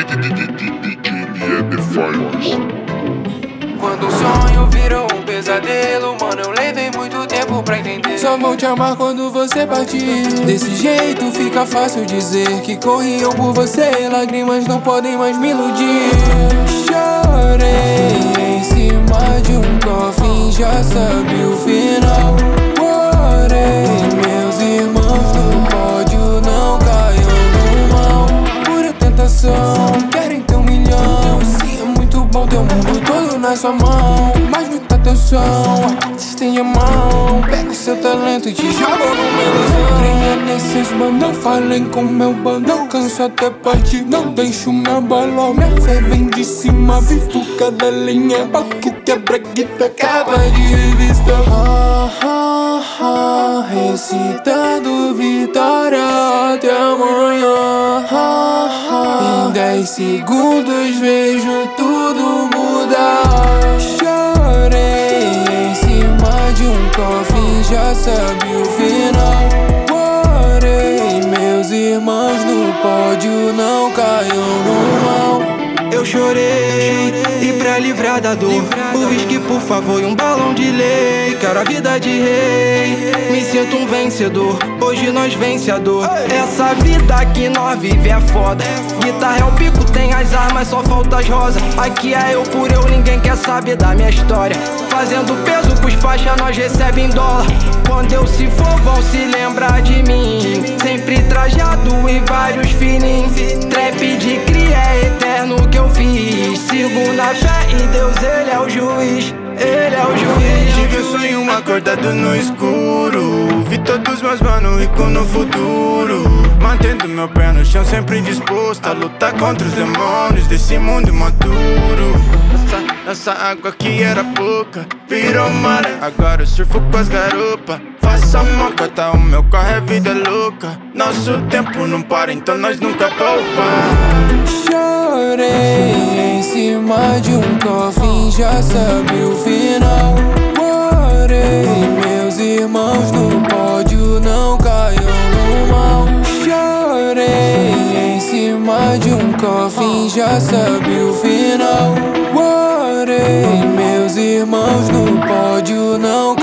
Quando o sonho virou um pesadelo, mano, eu levei muito tempo pra entender. Só vou te amar quando você partir. Desse jeito fica fácil dizer que corriam por você. Lágrimas não podem mais me iludir. Chorei em cima de um cofre, já sabe o final. Porém, meus irmãos no pódio não caiam no mal. Pura tentação, querem ter 1 milhão. Sim, é muito bom ter o mundo todo na sua mão. Mas muita atenção, estende a mão. Pega o seu talento e te joga numa ilusão. Creia nesses bandão, falem com meu bandão. Canso até partir, não deixo meu balão. Minha fé vem de cima, visto cada linha. Baque quebra, guita, acaba de revista. Recitando vitória até amanhã. Em 10 segundos vejo tudo mudar. Chorei em cima de um cofre, já sabe o final. Porém, meus irmãos no pódio não caiam no mal. Eu chorei, e pra livrar da dor, o whisky por favor e um balão de lei. Quero a vida de rei, me sinto um vencedor, hoje nós vencedor. Essa vida que nós vive é foda. Guitarra é o pico, tem as armas, só falta as rosas. Aqui é eu por eu, ninguém quer saber da minha história. Fazendo peso pros faixa, nós recebe em dólar. Quando eu se for, vão se lembrar de mim. Sempre trajado e vários fininhos. Trap de cria é eterno que eu fiz. Sigo na fé e Deus, Ele é o juiz. Ele é o juiz. Tive um sonho acordado no escuro. Vi todos meus manos ricos no futuro. Mantendo meu pé no chão, sempre disposto a lutar contra os demônios desse mundo imaturo. Essa água que era pouca virou maré, agora eu surfo com as garupas. Faça moca, tá, o meu carro é vida louca. Nosso tempo não para, então nós nunca poupa. Chorei em cima de um cofre, já sabe o final. Porém, meus irmãos no pódio não caiam no mal. Chorei em cima de um cofre, já sabe o final. Porém, meus irmãos no pódio não